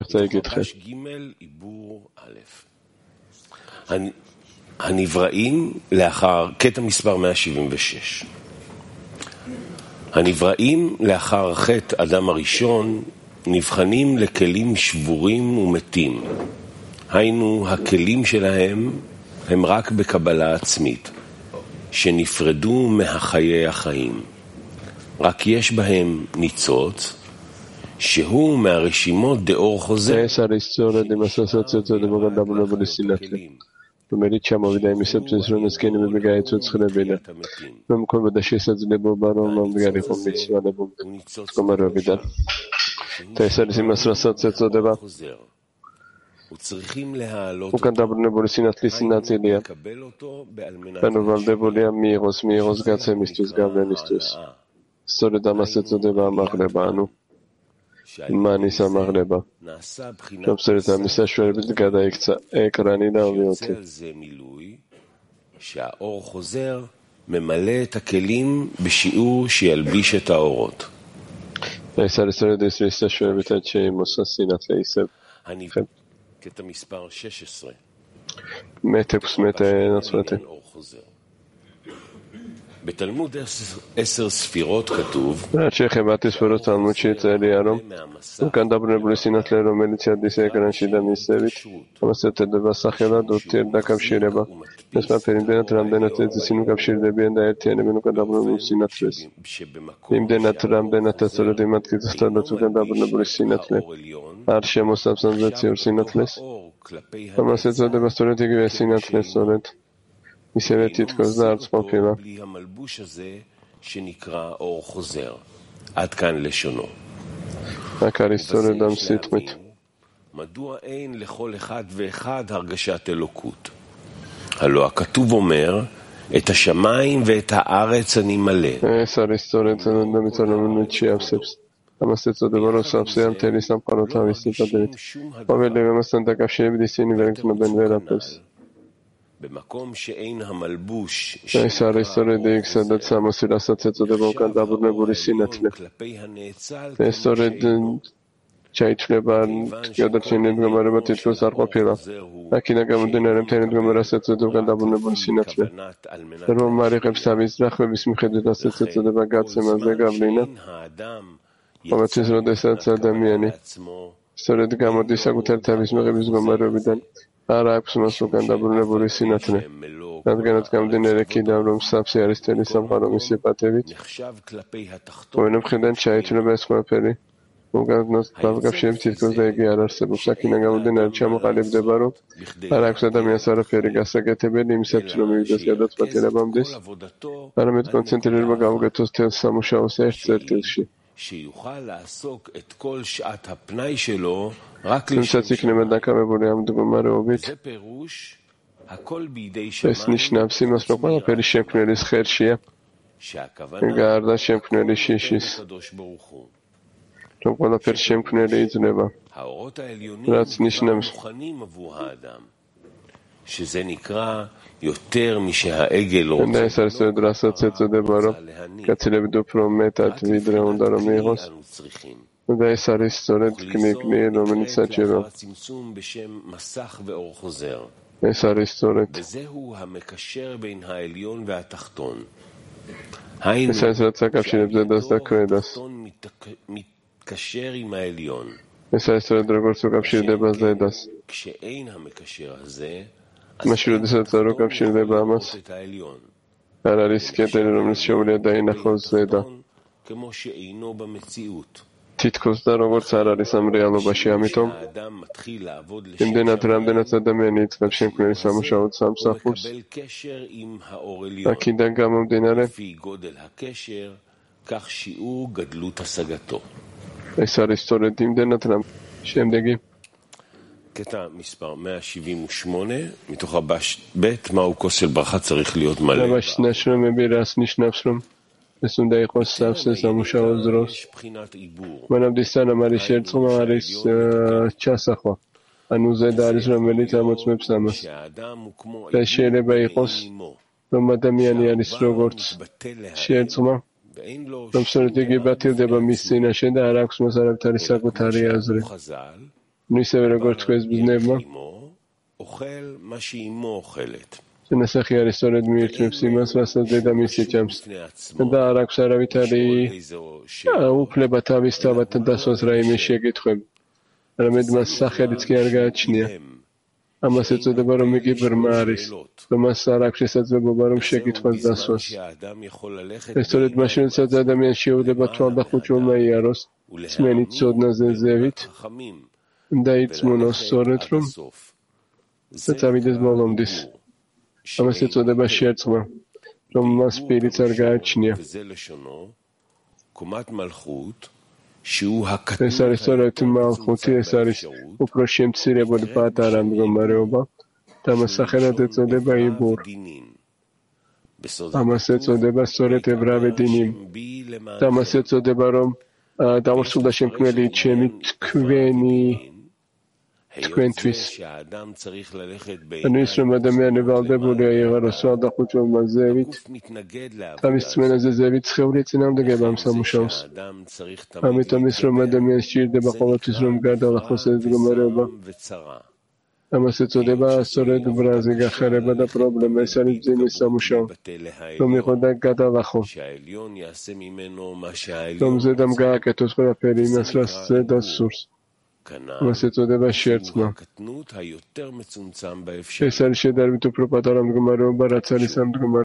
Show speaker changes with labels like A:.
A: רוצה יגידכם.
B: הנבראים לאחר, קטע מספר 176. הנבראים לאחר חטא אדם הראשון נבחנים לכלים שבורים ומתים. היינו, הכלים שלהם הם רק בקבלה עצמית, שנפרדו מהחיי החיים. רק יש בהם ניצוץ, שהוא מהרשימות דאור חוזר.
A: Numeriți ce am avut de emisă prin srună skene me begaye tu tskhrebela. Mem ko badashi sadzle bo baro mam begari komits vale bo komaro bidan. Tesar simasra satsets odeba. Ukan dabrne bolisinat lisinat elia. Penu valdevolia miros gatsemistus gavlenistus. Sore damasets odeba magrebanu. Manis amagreba. Observăm misa șorbit gada ecranii da avioti.
B: שהאור חוזר ממלא את הכלים בשיעור שילביש את האורות. קטע מספר 16. בתלמוד 10 ספירות כתוב
A: שחברת ספירות תלמוד שיצא ירום וכאן דברנו בלסינat לרומליציה דיסה קרנשידה מיסביץ' המסת דבסה חלה דותיר דקב שירבה נסמה פרימדנת רמדנת זסינו קב שירדה ביינדה ארתיאנה בנו כאן דברנו בלסינat לס אימדנת רמדנת הצורת אימת כזאת דתו כאן דברנו בלסינat לס ארשם עושה זה ציור סינat לס המסת זאת דבסטורית יגבי סינat לס סורת מסיימת תתקוז לארץ פופילה.
B: בלי המלבוש הזה שנקרא אור חוזר. עד כאן לשונו. מדוע אין לכל אחד ואחד הרגשת אלוקות? הלא הכתוב אומר, את השמיים ואת הארץ אני מלא.
A: המסצו דברו ספסיים תליסם פרותה וסתדרית. אבל למסן דקפשי בדיסיני ורקנו בן ורפס.
B: במקום שאין המלבוש
A: שרי די קסדת סמוס לעשות את דבו כאן דברנו בוריסינתלה סורד צ'ייטלה יודעת שנתגמר בתתקוס ארפה פילה הקינה גם דנרם תנתגמר לעשות את דבו כאן דברנו בוריסינתלה דרום מעריך בסביזרח ובסמיכת לעשות את דבו גצם הזה גבלינה ובתזרות עשת דמייני סורד גם עוד יסגות אל תביסמך ובסגמר ובידן Arapus masukan dabrune borisinatne. Nadganat kam dinere kidavrum sapsi aristeli samqaro misipatevit. Oinem khidan chayitune besqva peri. Ugadnot davgavshim titkoz da igi ar arsebობს akiნა gamodinare ჩამოყალიბდება რომ არაქვს ადამიანს არაფერი გასაკეთებელი იმისათვის რომ მივიდეს გადაწყვეტილებამდე არამედ კონცენტრირება გავუკეთოს თელ სამუშაოს ერთ წერტილში
B: שיוכל לעסוק את כל שעת הפנאי שלו רק
A: თუმცა იქნება დაკავებული ამ მდგომარეობით
B: זה פירוש הכל בידי שמיים
A: ეს ნიშნავს იმას რომ ყველაფერი შემქმნელის ხელშია გარდა შემქმნელი შიშის რომ ყველაფერი შემქმნელი იძლევა
B: האורות העליונים מוכנים עבור האדם שזה נקרא יותר משהעגל רוצה
A: ეს არის რასაც ეწოდება რომ კაცილებით უფრო მეტად ვიდრე უნდა რომ მიიღოს და ეს არის სწორედ კნიგნი რომელიც საჭირო
B: צמצום בשם מסך ואור חוזר
A: ეს არის სწორედ
B: וזהו המקשר בין העליון והתחתון
A: ეს არის რაც აკავშირებს ზედას და ქვედას
B: מתקשר עם העליון
A: ეს არის სწორედ როგორც უკავშირდება ზედას
B: כשאין המקשר הזה
A: მაშინ როდესაც არ უკავშირდება ამას არ არის კედელი რომელიც შეუძლია დაინახოს ზედა
B: כמו שאינו במציאות
A: თითქოს და როგორც არ არის ამ რეალობაში ამიტომ იმდენად რამდენად ადამიანი იწყებს შემქმნელის სამუშაოდ სამსახურს აქედან გამომდინარე ეს არის სწორედ იმდენად შემდეგი
B: קטע מספר 178 מתוך הבית מהו כוס של ברכה צריך להיות מלא
A: הבש נשרמבי רס נשנפס רום ეს უნდა იყოს სავსე სამუშაო დროს. მანამდისთან ამარის შერწყმა არის ჩასახვა. ანუ ზედა არის რომელიც ამოწმებს ამას. და შეიძლება იყოს რომ ადამიანი არის როგორც შერწყმა, რომ სწორედ იგი ბათილდება მის წინაშე და არ აქვს მას არავითარი საკუთარი აზრი. ისევე როგორც თქვენს ბზნებმა, შენასახი არის სწორედ მიირთმევს იმას, რასაც დედამისი ეჭამს და არ აქვს არავითარი უფლება თავის თავად დასვას რაიმე შეკითხვები. არამედ მას სახელიც კი არ გააჩნია. ამას ეწოდება, რომ იგი ბრმა არის, რომ მას არ აქვს შესაძლებლობა, რომ შეკითხვას დასვას. ეს სწორედ მაშინ, როდესაც ადამიანს შეუძლება თვალდახუჭულმა იაროს, სმენით ცოდნაზე ზევით და იწმუნოს სწორედ, რომ წავიდეს ბოლომდის. ამას ეწოდება შერწყმა, რომ მას პირიც არ გააჩნია. ეს არის სწორედ მალხუთი, ეს არის უფრო შემცირებული პატარა მდგომარეობა და მას სახელად ეწოდება იბურ. ამას ეწოდება სწორედ ებრაული დინი და ამას ეწოდება, რომ დამორსულდა შემქმნელი ჩემი თქვენთვის. ანუ ის, რომ ადამიანი ვალდებულია იღაროს თვალდახუჭულმა ზევით, თავის რწმენაზე ზევით სხეული ეწინააღმდეგება ამ სამუშაოს. ამიტომ ის, რომ ადამიანს სჭირდება ყოველთვის, რომ გადალახოს ეს მდგომარეობა. ამას ეწოდება სწორედ ბრაზი გახარება და პრობლემა. ეს არის ძიმის სამუშაო, რომ იყო და გადალახო. რომ ზედამ გააკეთოს ყველაფერი იმას, რაც ზედას სურს. ამას ეწოდება შერწყმა. ეს არის შედარებით უფრო პატარა მდგომარეობა, რაც არის ამ მდგომარეობასთან.